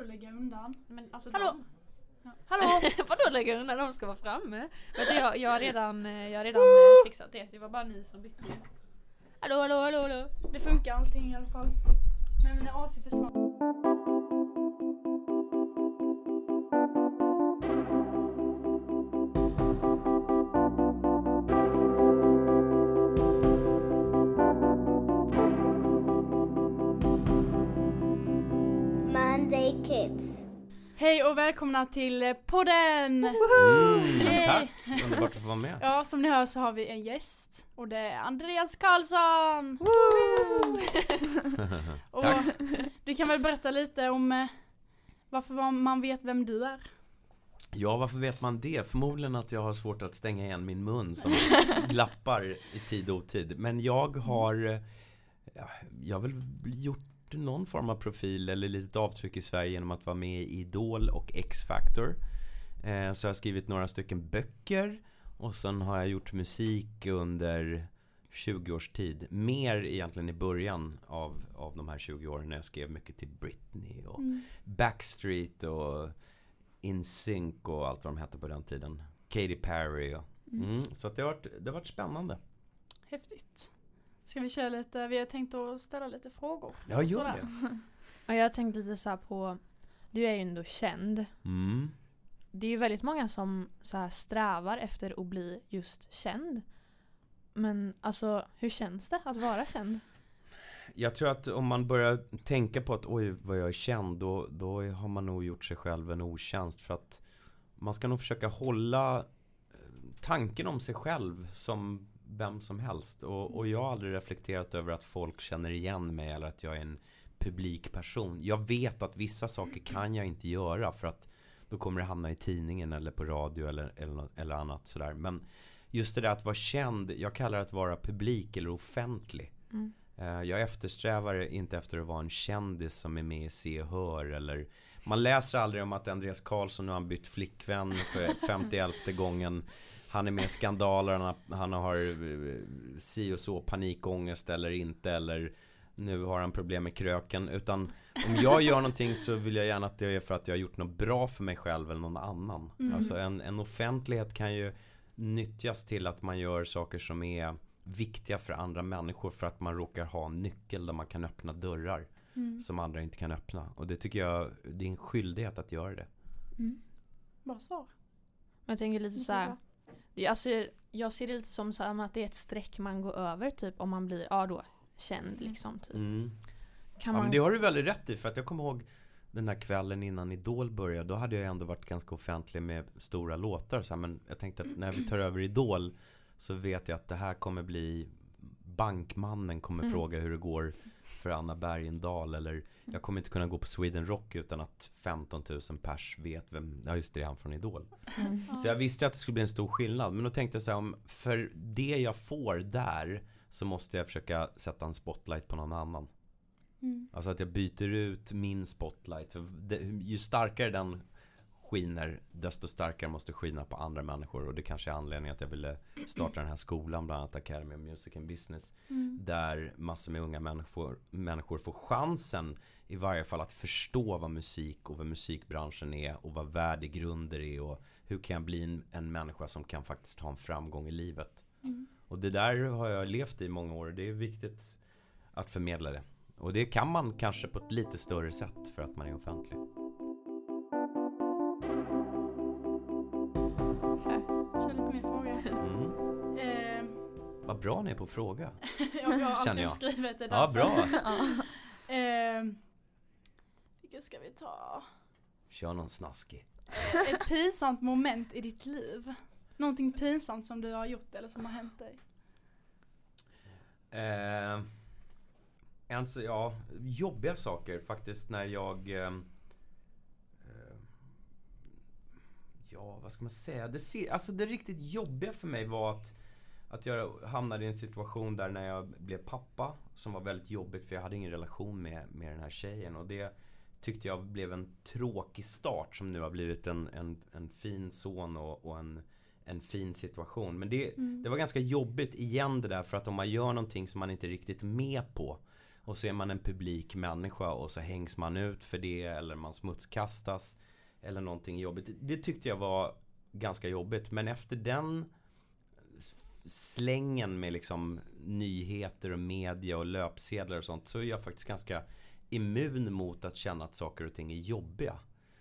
lägga undan. Men alltså Hallå? Ja. Hallå? Vadå lägga undan? De ska vara framme. Men jag har redan fixat det. Det var bara ni som bytte. Hallå. Det funkar allting i alla fall. Men när AC försvann. Monday Kids. Hej och välkomna till podden! Tack, underbart att få vara med. Ja, som ni hör så har vi en gäst. Och det är Andreas Karlsson! Och du kan väl berätta lite om varför man vet vem du är? Ja, varför vet man det? Förmodligen att jag har svårt att stänga igen min mun som glappar i tid och otid. Men jag har väl gjort någon form av profil eller litet avtryck i Sverige genom att vara med i Idol och X-Factor. Så jag har skrivit några stycken böcker och sen har jag gjort musik under 20 års tid. Mer egentligen i början av de här 20 åren när jag skrev mycket till Britney och Backstreet och InSync och allt vad de hette på den tiden. Katy Perry. Så att det har varit spännande. Häftigt. Ska vi köra lite? Vi har tänkt att ställa lite frågor. Ja, gör det. Och jag tänkte lite så här på, du är ju ändå känd. Det är ju väldigt många som så här strävar efter att bli just känd. Men alltså, hur känns det att vara känd? Jag tror att om man börjar tänka på att oj vad jag är känd, då har man nog gjort sig själv en otjänst. För att man ska nog försöka hålla tanken om sig själv som vem som helst. Och jag har aldrig reflekterat över att folk känner igen mig eller att jag är en publik person. Jag vet att vissa saker kan jag inte göra för att då kommer det hamna i tidningen eller på radio eller annat sådär. Men just det där att vara känd, jag kallar det att vara publik eller offentlig. Jag eftersträvar inte efter att vara en kändis som är med i Se och Hör eller man läser aldrig om att Andreas Karlsson nu har bytt flickvän för 51:e gången. Han är med i skandaler, han har si och så panikångest eller inte, eller nu har han problem med kröken. Utan om jag gör någonting så vill jag gärna att det är för att jag har gjort något bra för mig själv eller någon annan. Alltså en offentlighet kan ju nyttjas till att man gör saker som är viktiga för andra människor för att man råkar ha en nyckel där man kan öppna dörrar som andra inte kan öppna. Och det tycker jag, det är en skyldighet att göra det. Bra svar. Jag tänker lite så här. Alltså, jag ser det lite som så här, att det är ett streck man går över typ om man blir då känd liksom typ. Men det har du väldigt rätt i, för att jag kommer ihåg den här kvällen innan Idol började, då hade jag ändå varit ganska offentlig med stora låtar så här, men jag tänkte att när vi tar över Idol så vet jag att det här kommer bli bankmannen kommer fråga hur det går för Anna Bergendahl, eller jag kommer inte kunna gå på Sweden Rock utan att 15 000 pers vet vem, ja just det, är han från Idol. Så jag visste att det skulle bli en stor skillnad, men då tänkte jag så här, om för det jag får där så måste jag försöka sätta en spotlight på någon annan. Alltså att jag byter ut min spotlight, för ju starkare den skiner, desto starkare måste skina på andra människor. Och det kanske är anledningen att jag ville starta den här skolan, bland annat Academy of Music and Business, där massor med unga människor får chansen i varje fall att förstå vad musik och vad musikbranschen är och vad värdegrunder är och hur kan jag bli en människa som kan faktiskt ha en framgång i livet. Och det där har jag levt i många år. Det är viktigt att förmedla det. Och det kan man kanske på ett lite större sätt för att man är offentlig. Kör lite mer frågor. Vad bra ni är på fråga. Jag har känner alltid jag. skrivit det där. Ja, bra. Vilka ska vi ta? Kör någon snaskig. Ett pinsamt moment i ditt liv. Någonting pinsamt som du har gjort eller som har hänt dig. Jobbiga saker faktiskt när jag vad ska man säga? Det riktigt jobbiga för mig var att jag hamnade i en situation där när jag blev pappa, som var väldigt jobbigt för jag hade ingen relation med den här tjejen, och det tyckte jag blev en tråkig start som nu har blivit en fin son och en fin situation. Men det var ganska jobbigt igen det där, för att om man gör någonting som man inte är riktigt med på Och så är man en publik människa och så hängs man ut för det, eller man smutskastas eller någonting jobbigt. Det tyckte jag var ganska jobbigt. Men efter den slängen med liksom nyheter och media och löpsedlar och sånt, så är jag faktiskt ganska immun mot att känna att saker och ting är jobbiga.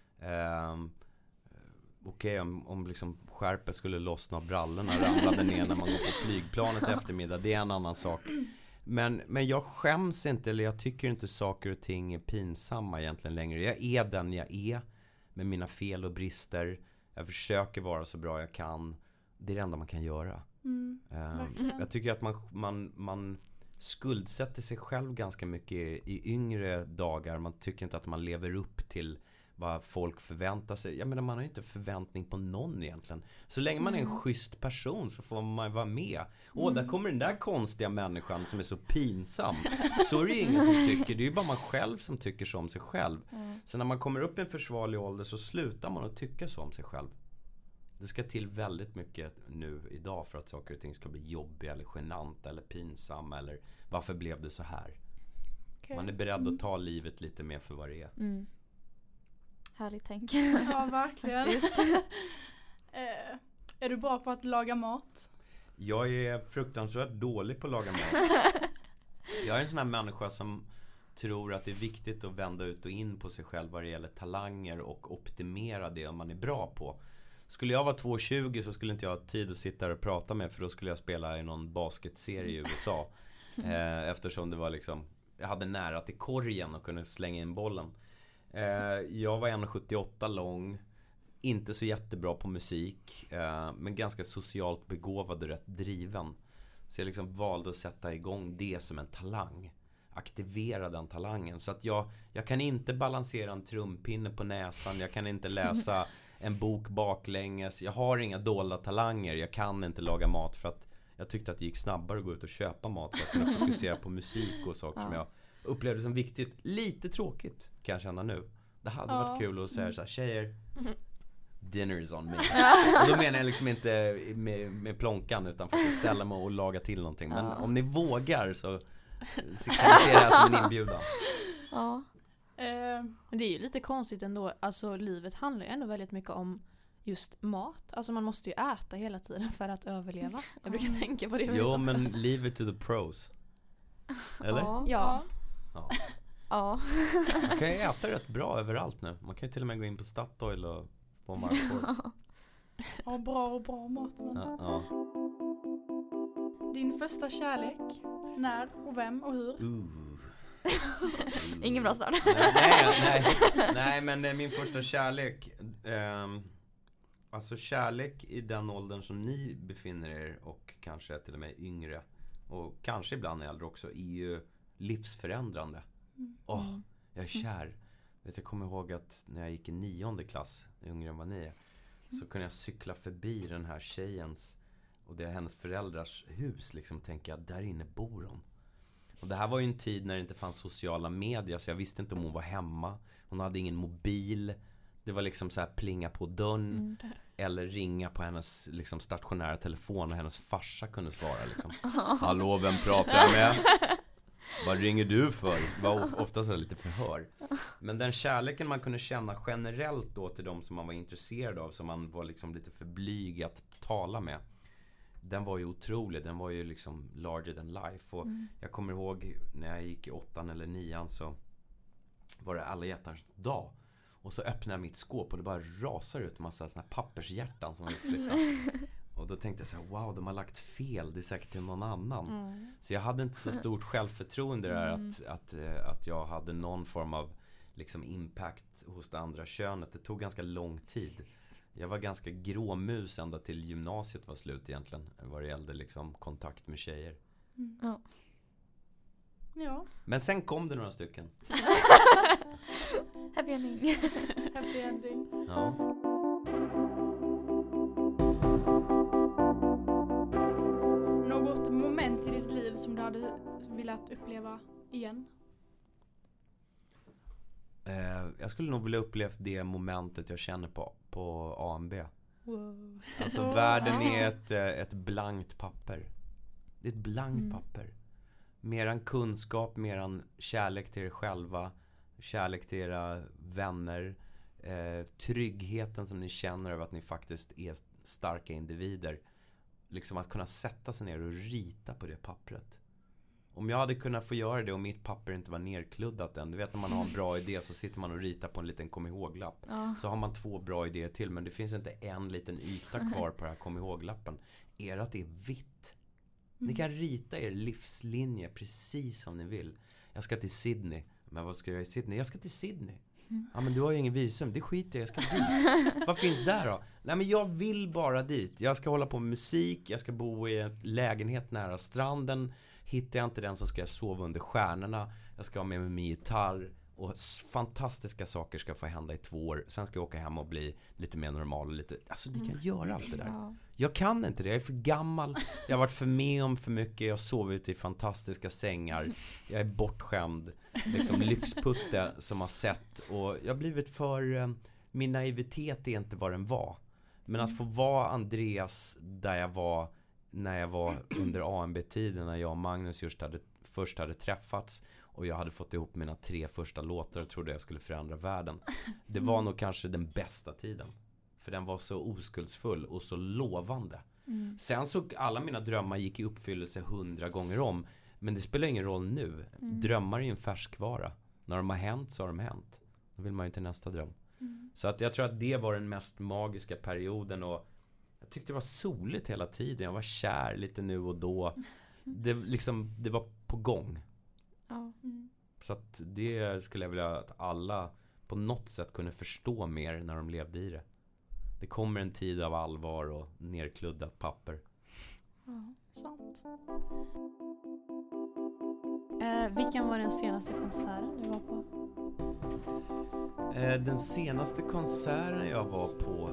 Okej, om liksom skärpet skulle lossna av brallorna och ramlade ner när man går på flygplanet eftermiddag, det är en annan sak. Men jag skäms inte, eller jag tycker inte saker och ting är pinsamma egentligen längre. Jag är den jag är med mina fel och brister. Jag försöker vara så bra jag kan. Det är det enda man kan göra. Jag tycker att man skuldsätter sig själv ganska mycket i yngre dagar. Man tycker inte att man lever upp till vad folk förväntar sig. Jag menar, man har ju inte förväntning på någon egentligen. Så länge man är en schysst person så får man vara med. Där kommer den där konstiga människan som är så pinsam. Så är det ingen som tycker. Det är ju bara man själv som tycker så om sig själv. Så när man kommer upp i en försvarlig ålder så slutar man att tycka så om sig själv. Det ska till väldigt mycket nu idag för att saker och ting ska bli jobbiga eller genanta eller pinsamma, eller varför blev det så här? Okay. Man är beredd att ta livet lite mer för vad det är. Härligt tänk. Ja, verkligen. Är du bra på att laga mat? Jag är fruktansvärt dålig på att laga mat. Jag är en sån här människa som tror att det är viktigt att vända ut och in på sig själv vad det gäller talanger och optimera det man är bra på. Skulle jag vara 2,20 så skulle inte jag ha tid att sitta och prata med, för då skulle jag spela i någon basketserie i USA. Eftersom det var liksom, jag hade nära till korgen och kunde slänga in bollen. Jag var 1,78 lång, inte så jättebra på musik, men ganska socialt begåvad och rätt driven. Så jag liksom valde att sätta igång det som en talang. Aktivera den talangen. Så att jag kan inte balansera en trumpinne på näsan, jag kan inte läsa en bok baklänges. Jag har inga dolda talanger. Jag kan inte laga mat för att jag tyckte att det gick snabbare att gå ut och köpa mat så att jag kunde fokusera på musik och saker som jag upplevde som viktigt. Lite tråkigt kan jag känna nu. Det hade varit kul att säga så här: tjejer, dinner's on me. Och då menar jag liksom inte med plånkan, utan faktiskt ställa mig och laga till någonting. Men om ni vågar så kan ni se det här som en inbjudan. Ja. Men det är ju lite konstigt ändå. Alltså livet handlar ju ändå väldigt mycket om just mat. Alltså man måste ju äta hela tiden för att överleva. Jag brukar tänka på det. Jo, men leave it to the pros. Eller? Ja. Man kan ju äta rätt bra överallt nu. Man kan ju till och med gå in på Statoil och få markvård. Ja, bra mat. Din första kärlek? När och vem och hur? Ingen bra start. Nej, men min första kärlek, alltså kärlek i den åldern som ni befinner er, och kanske till och med yngre, och kanske ibland äldre också, är ju livsförändrande. Jag är kär. Jag kommer ihåg att när jag gick i 9:e klass, yngre än vad ni är, så kunde jag cykla förbi den här tjejens och det är hennes föräldrars hus, liksom tänka att där inne bor hon. Och det här var ju en tid när det inte fanns sociala medier, så jag visste inte om hon var hemma. Hon hade ingen mobil. Det var liksom så här plinga på dörren eller ringa på hennes liksom stationära telefon, och hennes farsa kunde svara liksom. Hallå, vem pratar jag med? Vad ringer du för? Det var ofta så lite förhör. Men den kärleken man kunde känna generellt då till de som man var intresserad av, som man var liksom lite för blyg att tala med, den var ju otrolig. Den var ju liksom larger than life. Och jag kommer ihåg när jag gick i 8:an eller 9:an, så var det alla hjärtans dag. Och så öppnade jag mitt skåp och det bara rasar ut en massa såna här pappershjärtan som var utflyttade. Och då tänkte jag så här: wow, de har lagt fel. Det är säkert till någon annan. Så jag hade inte så stort självförtroende där att jag hade någon form av liksom impact hos det andra könet. Det tog ganska lång tid. Jag var ganska gråmus ända till gymnasiet var slut egentligen, vad det gällde liksom kontakt med tjejer. Ja. Men sen kom det några stycken. Happy ending. Happy ending. Ja. Något moment i ditt liv som du hade velat uppleva igen? Jag skulle nog vilja uppleva det momentet jag känner på AMB. Wow. Alltså världen är ett blankt papper. Det är ett blankt papper. Meran kunskap, meran kärlek till er själva, kärlek till era vänner, tryggheten som ni känner över att ni faktiskt är starka individer. Liksom att kunna sätta sig ner och rita på det pappret. Om jag hade kunnat få göra det och mitt papper inte var nerkluddat än. Du vet när man har en bra idé så sitter man och ritar på en liten kom ihåg-lapp. Ja. Så har man 2 bra idéer till, men det finns inte en liten yta kvar på den här kom ihåg-lappen. Att det är vitt. Ni kan rita er livslinje precis som ni vill. Jag ska till Sydney. Men vad ska jag göra i Sydney? Jag ska till Sydney. Ja, men du har ju ingen visum. Det skiter jag ska dit. Vad finns där då? Nej, men jag vill bara dit. Jag ska hålla på med musik. Jag ska bo i en lägenhet nära stranden. Hittar jag inte den så ska jag sova under stjärnorna. Jag ska ha med mig min gitarr. Och fantastiska saker ska få hända i 2 år. Sen ska jag åka hem och bli lite mer normal och lite... Alltså, ni kan göra allt det där. Ja. Jag kan inte det, jag är för gammal. Jag har varit för med om för mycket. Jag har sovit i fantastiska sängar. Jag är bortskämd. Liksom lyxputte som har sett. Och jag har blivit för... Min naivitet är inte vad den var. Men att få vara Andreas där jag var när jag var under AMB-tiden. När jag och Magnus först hade träffats. Och jag hade fått ihop mina 3 första låtar och trodde jag skulle förändra världen. Det var nog kanske den bästa tiden. För den var så oskuldsfull och så lovande. Sen så alla mina drömmar gick i uppfyllelse 100 gånger om. Men det spelar ingen roll nu. Drömmar är ju en färskvara. När de har hänt så har de hänt. Då vill man ju till nästa dröm. Så att jag tror att det var den mest magiska perioden. Och jag tyckte det var soligt hela tiden. Jag var kär lite nu och då. Det var på gång. Ja. Så att det skulle jag vilja att alla på något sätt kunde förstå mer när de levde i det. Det kommer en tid av allvar och nerkluddat papper. Ja, sant. Vilken var den senaste konserten du var på? Den senaste konserten jag var på...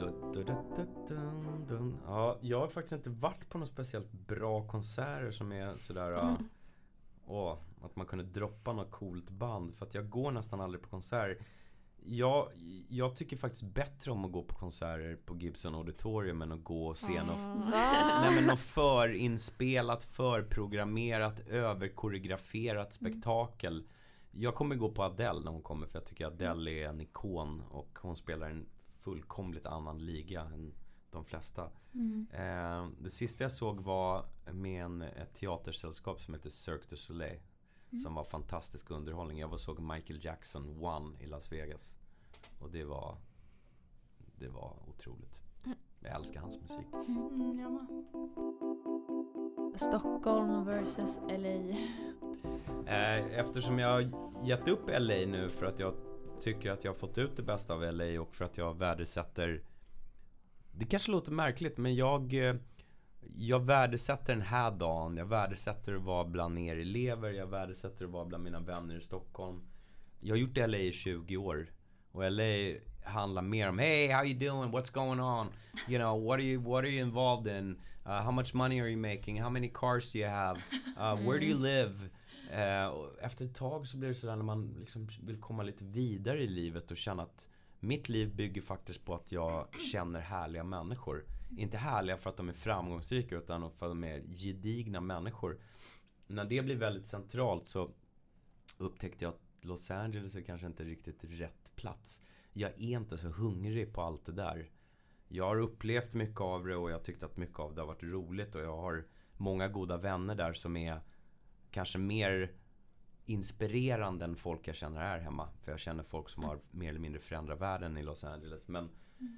Ja, jag har faktiskt inte varit på något speciellt bra konserter som är sådär... att man kunde droppa något coolt band. För att jag går nästan aldrig på konserter. Jag tycker faktiskt bättre om att gå på konserter på Gibson Auditorium än att gå och se något förinspelat, förprogrammerat, överkoreograferat spektakel. Jag kommer gå på Adele när hon kommer, för jag tycker Adele är en ikon och hon spelar en fullkomligt annan liga än de flesta. Det sista jag såg var med ett teatersällskap som heter Cirque du Soleil. Som var fantastisk underhållning. Jag såg Michael Jackson One i Las Vegas. Och det var otroligt. Jag älskar hans musik. Jag med. Stockholm versus LA. Eftersom jag har gett upp LA nu för att jag tycker att jag har fått ut det bästa av LA och för att jag värdesätter... Det kanske låter märkligt, men jag värdesätter den här dagen. Jag värdesätter att vara bland er elever. Jag värdesätter att vara bland mina vänner i Stockholm. Jag har gjort LA i 20 år. Och LA handlar mer om hey, how you doing? What's going on? You know, what are you involved in? How much money are you making? How many cars do you have? Where do you live? Efter ett tag så blir det sådär när man liksom vill komma lite vidare i livet och känna att mitt liv bygger faktiskt på att jag känner härliga människor. Inte härliga för att de är framgångsrika utan för att de är gedigna människor. När det blir väldigt centralt så upptäckte jag att Los Angeles är kanske inte riktigt rätt plats. Jag är inte så hungrig på allt det där. Jag har upplevt mycket av det och jag tyckte att mycket av det har varit roligt. Och jag har många goda vänner där som är kanske mer inspirerande än folk jag känner här hemma. För jag känner folk som har mer eller mindre förändrat världen i Los Angeles. Men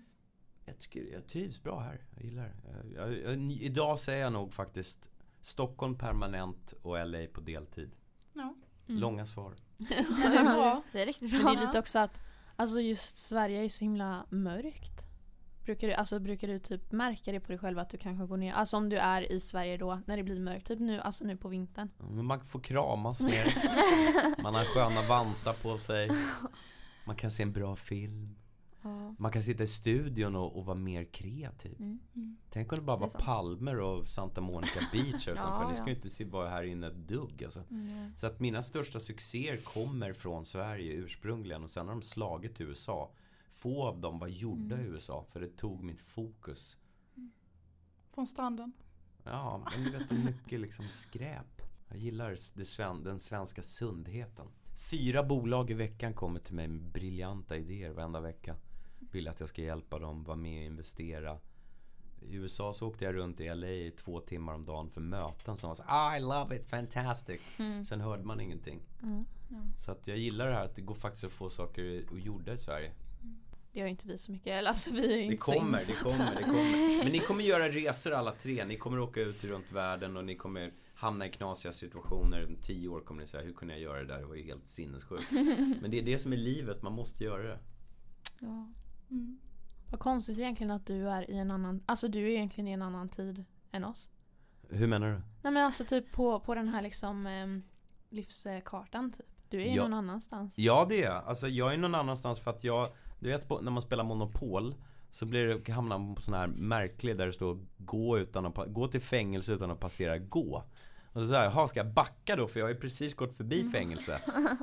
jag trivs bra här. Jag gillar det. Idag säger jag nog faktiskt Stockholm permanent och LA på deltid. Ja. Långa svar. Det är bra. Det är riktigt bra. Men det är lite också att alltså just Sverige är så himla mörkt. Brukar du typ märka det på dig själv att du kanske går ner, alltså om du är i Sverige då när det blir mörkt typ nu på vintern. Men man får kramas mer. Man har sköna vantar på sig. Man kan se en bra film. Ja. Man kan sitta i studion och vara mer kreativ. Tänk om det bara var palmer och Santa Monica Beach utanför. Ni ska ju inte vara här inne ett dugg alltså. Så att mina största succéer kommer från Sverige ursprungligen och sen har de slagit till USA. Få av dem var gjorda i USA för det tog mitt fokus. Från stranden. Ja, men du vet det är mycket liksom skräp Jag gillar den svenska sundheten. 4 bolag i veckan kommer till mig med briljanta idéer varenda vecka. Vill att jag ska hjälpa dem, vara med och investera. I USA så åkte jag runt i LA i 2 timmar om dagen för möten som var så I love it, fantastic. Sen hörde man ingenting. Så att jag gillar det här att det går faktiskt att få saker och gjorda i Sverige. Det gör inte vi så mycket. Alltså, vi är inte det kommer. Men ni kommer göra resor alla 3. Ni kommer åka ut runt världen och ni kommer hamna i knasiga situationer. Om 10 år kommer ni säga, hur kunde jag göra det där? Det var ju helt sinnessjukt. Men det är det som är livet, man måste göra det. Ja. Vad konstigt egentligen att du är i en annan... Alltså du är egentligen i en annan tid än oss. Hur menar du? Nej men alltså typ på den här liksom livskartan typ. Du är någon annanstans. Ja det är jag. Alltså jag är någon annanstans för att jag... Du vet när man spelar Monopol så hamnar man på sån här märklig där det står gå till fängelse utan att passera gå. Och så här, ska jag backa då för jag har ju precis gått förbi fängelse.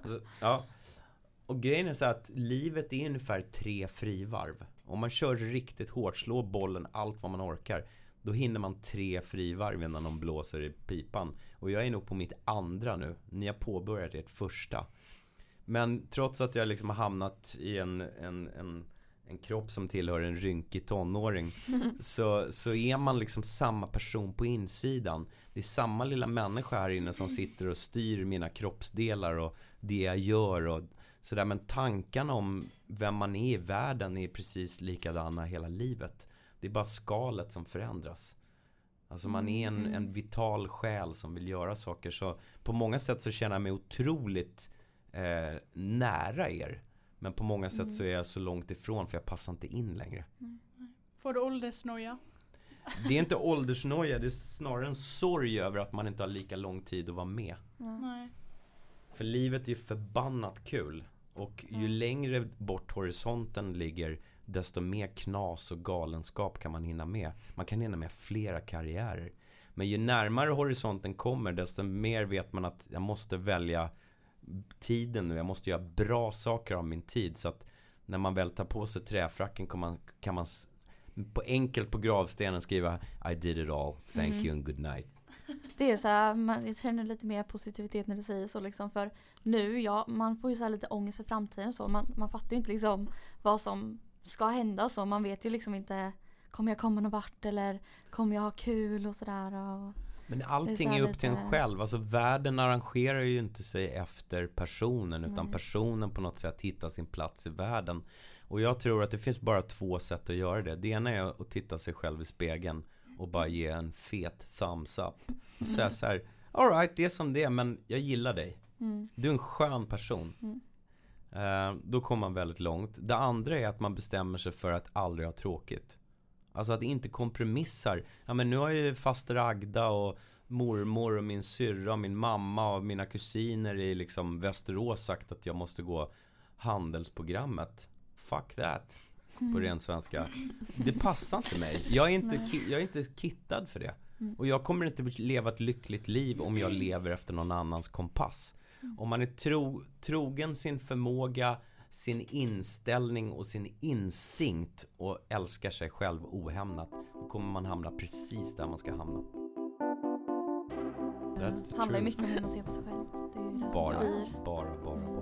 Och grejen är så att livet är ungefär 3 frivarv. Om man kör riktigt hårt, slår bollen allt vad man orkar, då hinner man 3 frivarv innan de blåser i pipan. Och jag är nog på mitt andra nu. Ni har påbörjat ert första. Men trots att jag liksom har hamnat i en kropp som tillhör en rynkig tonåring så är man liksom samma person på insidan. Det är samma lilla människa här inne som sitter och styr mina kroppsdelar och det jag gör och sådär. Men tankarna om vem man är i världen är precis likadana hela livet. Det är bara skalet som förändras. Alltså man är en vital själ som vill göra saker. Så på många sätt så känner jag mig otroligt nära er. Men på många sätt så är jag så långt ifrån för jag passar inte in längre. Får du åldersnoja? Det är inte åldersnoja, det är snarare en sorg över att man inte har lika lång tid att vara med. Nej. För livet är ju förbannat kul. Och ju längre bort horisonten ligger, desto mer knas och galenskap kan man hinna med. Man kan hinna med flera karriärer. Men ju närmare horisonten kommer, desto mer vet man att jag måste välja tiden nu. Jag måste göra bra saker av min tid. Så att när man väl tar på sig träfracken kan man enkelt på gravstenen skriva I did it all, thank you and good night. Det är så här, jag känner lite mer positivitet när du säger så liksom, för nu, man får ju så här lite ångest för framtiden så, man fattar ju inte liksom vad som ska hända så, man vet ju liksom inte, kommer jag komma någon vart eller kommer jag ha kul och sådär. Men allting är upp till en själv, alltså världen arrangerar ju inte sig efter personen utan personen på något sätt hittar sin plats i världen. Och jag tror att det finns bara 2 sätt att göra det. Det ena är att titta sig själv i spegeln och bara ge en fet thumbs up. Och säga så här, all right, det är som det är, men jag gillar dig. Du är en skön person. Då kommer man väldigt långt. Det andra är att man bestämmer sig för att aldrig ha tråkigt. Alltså att inte kompromissar. Ja men nu har ju faster Agda och mormor och min syrra och min mamma och mina kusiner i liksom Västerås sagt att jag måste gå handelsprogrammet. Fuck that. På ren svenska. Det passar inte mig. Jag är inte kittad för det. Och jag kommer inte leva ett lyckligt liv om jag lever efter någon annans kompass. Om man är trogen sin förmåga, sin inställning och sin instinkt och älskar sig själv ohämmat, då kommer man hamna precis där man ska hamna. Det handlar ju mycket om hur man ser på sig själv. Det är ju det som styr. Bara.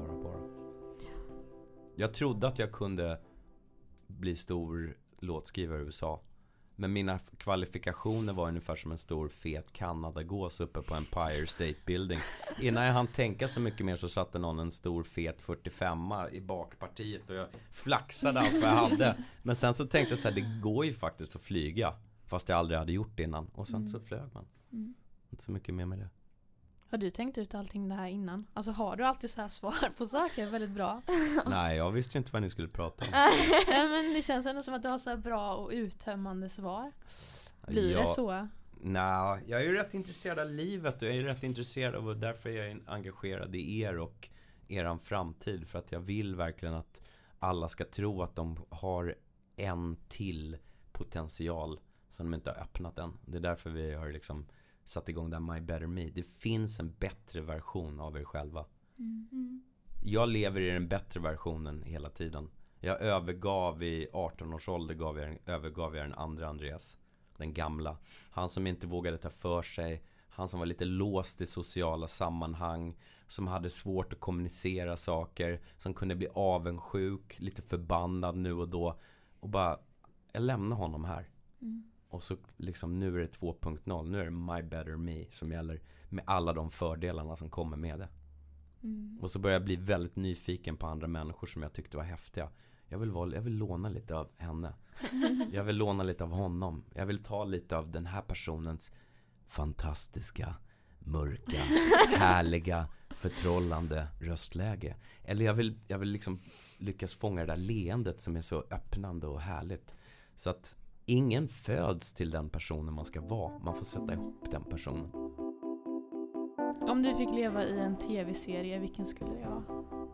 Jag trodde att jag kunde bli stor låtskrivare i USA. Men mina kvalifikationer var ungefär som en stor fet Kanadagås uppe på Empire State Building. Innan jag hann tänka så mycket mer så satte någon en stor fet 45 i bakpartiet och jag flaxade allt vad jag hade. Men sen så tänkte jag så här, det går ju faktiskt att flyga. Fast jag aldrig hade gjort det innan. Och sen så flög man. Inte så mycket mer med det. Har du tänkt ut allting det här innan? Alltså har du alltid så här svar på saker väldigt bra? Nej, jag visste inte vad ni skulle prata om. Nej, men det känns ändå som att du har så här bra och uttömmande svar. Blir det så? Nej, jag är ju rätt intresserad av livet och jag är rätt intresserad av och därför är jag engagerad i er och eran framtid. För att jag vill verkligen att alla ska tro att de har en till potential som de inte har öppnat än. Det är därför vi har liksom satt igång där My Better Me. Det finns en bättre version av er själva. Jag lever i den bättre versionen hela tiden. Jag övergav i 18 års ålder övergav jag den andra Andreas. Den gamla. Han som inte vågade ta för sig. Han som var lite låst i sociala sammanhang, som hade svårt att kommunicera saker, som kunde bli avundsjuk, lite förbannad nu och då. Och bara, jag lämnar honom här. Och så liksom, nu är det 2.0. Nu är det My Better Me som gäller, med alla de fördelarna som kommer med det. Och så började jag bli väldigt nyfiken på andra människor som jag tyckte var häftiga. Jag vill låna lite av henne. Jag vill låna lite av honom. Jag vill ta lite av den här personens fantastiska, mörka, härliga, förtrollande röstläge. Eller jag vill liksom lyckas fånga det där leendet som är så öppnande och härligt. Så att ingen föds till den personen man ska vara. Man får sätta ihop den personen. Om du fick leva i en tv-serie, vilken skulle det vara?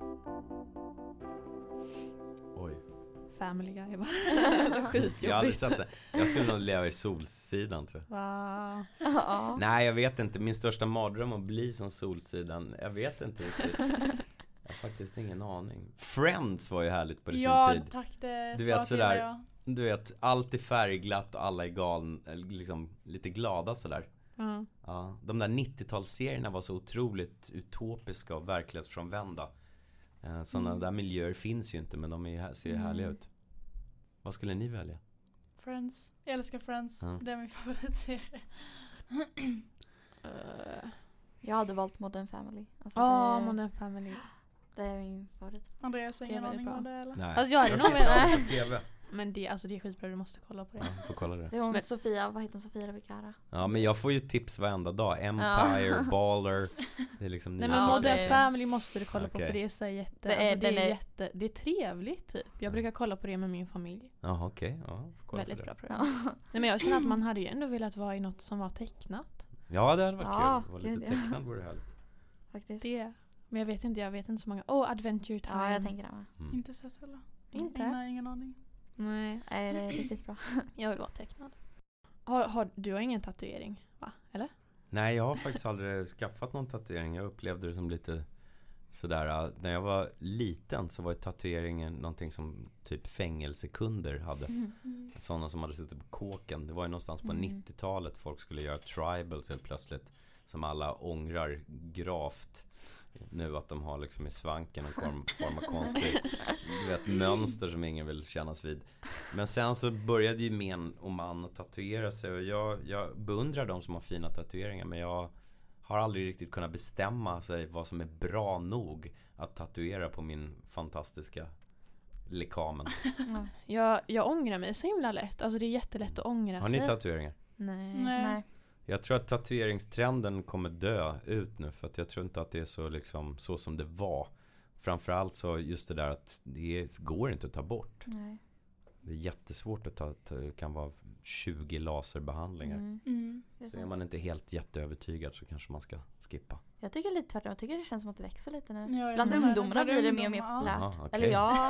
Oj. Family Guy. Jag har aldrig sett det. Jag skulle nog leva i Solsidan, tror jag. Wow. Nej, jag vet inte. Min största mardröm att bli som Solsidan. Jag vet inte riktigt. Jag har faktiskt ingen aning. Friends var ju härligt på sin tid. Ja, tack. Du vet sådär. Du vet, allt är färgglatt och alla är liksom lite glada sådär. Ja, de där 90-talsserierna var så otroligt utopiska och verklighetsfrånvända. Sådana där miljöer finns ju inte, men de ser ju härliga ut. Vad skulle ni välja? Friends. Jag älskar Friends. Det är min favoritserie. Jag hade valt Modern Family. Alltså Modern Family. Det är min favorit. Andreas har ingen aning vad det är, eller? Nej. Alltså jag hade nog på TV. Men det är skitbra, du måste kolla på det. Ja, får kolla det. Det är hon Sofia, vad heter hon, Sofia Rebecara? Ja, men jag får ju tips varenda dag. Empire, Baller. Det är liksom nej, men Modern Family måste du kolla på, för det är så det är trevligt typ. Jag brukar kolla på det med min familj. Ja, okej. Ja, väldigt bra program. Nej, men jag känner att man hade ju ändå velat vara i något som var tecknat. Ja, det hade varit kul. Var lite tecknat vore härligt. Faktiskt. Men jag vet inte så många. Adventure Time. Ja, jag tänker det. Inte sett heller. Inte? Ingen aning. Nej. Det är riktigt bra. Jag vill vara tecknad. Du har ingen tatuering, va? Eller? Nej, jag har faktiskt aldrig skaffat någon tatuering. Jag upplevde det som lite sådär. När jag var liten så var tatueringen någonting som typ fängelsekunder hade. Sådana som hade suttit på kåken. Det var ju någonstans på 90-talet folk skulle göra tribals helt plötsligt. Som alla ångrar gravt. Nu att de har liksom i svanken och form av konstigt mönster som ingen vill kännas vid. Men sen så började ju men och man att tatuera sig. Och jag beundrar de som har fina tatueringar. Men jag har aldrig riktigt kunnat bestämma sig vad som är bra nog att tatuera på min fantastiska lekamen. Jag ångrar mig så himla lätt. Alltså det är jättelätt att ångra sig. Har ni tatueringar? Nej. Jag tror att tatueringstrenden kommer dö ut nu, för att jag tror inte att det är så liksom så som det var. Framförallt så just det där att det går inte att ta bort. Nej. Det är jättesvårt att det kan vara 20 laserbehandlingar. Så är man inte helt jätteövertygad så kanske man ska skippa. Jag tycker lite tvärtom. Jag tycker det känns som att det växer lite nu. Ja, bland ungdomarna blir det mer och mer populärt. Aha, okay. Eller ja.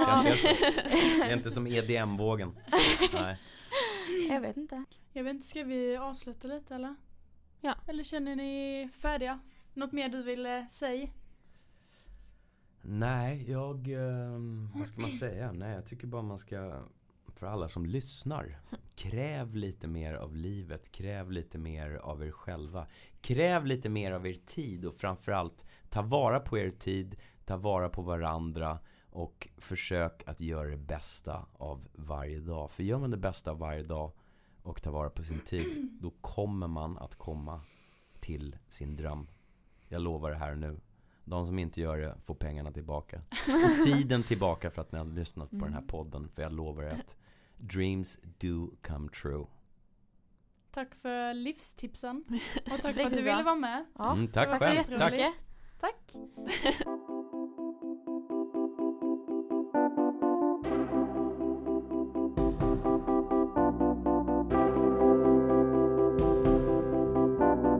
Det är inte som EDM-vågen. Nej. Jag vet inte. Jag vet inte, ska vi avsluta lite eller? Ja. Eller känner ni färdiga? Något mer du vill säga? Nej, vad ska man säga? Nej, jag tycker bara man ska, för alla som lyssnar, kräv lite mer av livet, kräv lite mer av er själva, kräv lite mer av er tid och framförallt ta vara på er tid, ta vara på varandra och försök att göra det bästa av varje dag. För gör man det bästa av varje dag och tar vara på sin tid, då kommer man att komma till sin dröm. Jag lovar det här nu. De som inte gör det får pengarna tillbaka. Och tiden tillbaka för att ni har lyssnat på den här podden. För jag lovar att dreams do come true. Tack för livstipsen. Och tack för att du ville vara med. Ja, tack själv. Tack.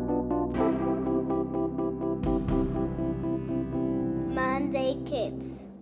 Monday Kids.